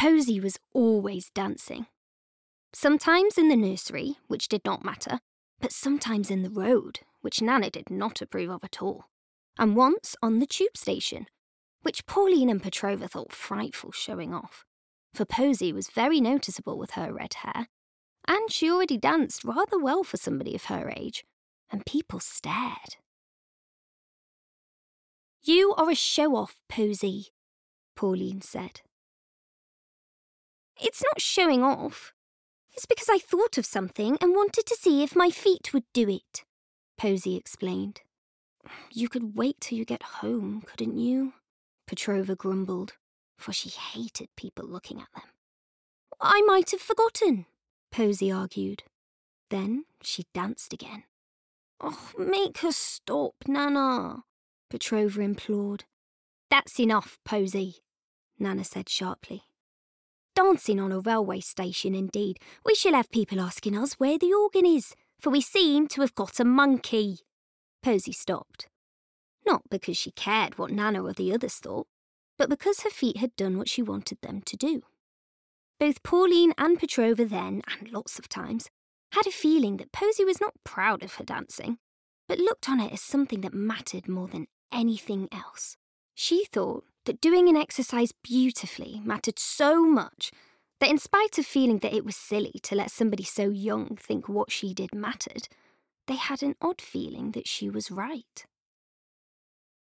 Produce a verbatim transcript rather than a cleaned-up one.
Posy was always dancing. Sometimes in the nursery, which did not matter, but sometimes in the road, which Nana did not approve of at all, and once on the tube station, which Pauline and Petrova thought frightful showing off, for Posy was very noticeable with her red hair, and she already danced rather well for somebody of her age, and people stared. "You are a show-off, Posy," Pauline said. "It's not showing off. It's because I thought of something and wanted to see if my feet would do it," Posy explained. "You could wait till you get home, couldn't you?" Petrova grumbled, for she hated people looking at them. "I might have forgotten," Posy argued. Then she danced again. "Oh, make her stop, Nana," Petrova implored. "That's enough, Posy," Nana said sharply. "Dancing on a railway station, indeed. We shall have people asking us where the organ is, for we seem to have got a monkey." Posy stopped. Not because she cared what Nana or the others thought, but because her feet had done what she wanted them to do. Both Pauline and Petrova then, and lots of times, had a feeling that Posy was not proud of her dancing, but looked on it as something that mattered more than anything else. She thought that doing an exercise beautifully mattered so much that in spite of feeling that it was silly to let somebody so young think what she did mattered, they had an odd feeling that she was right.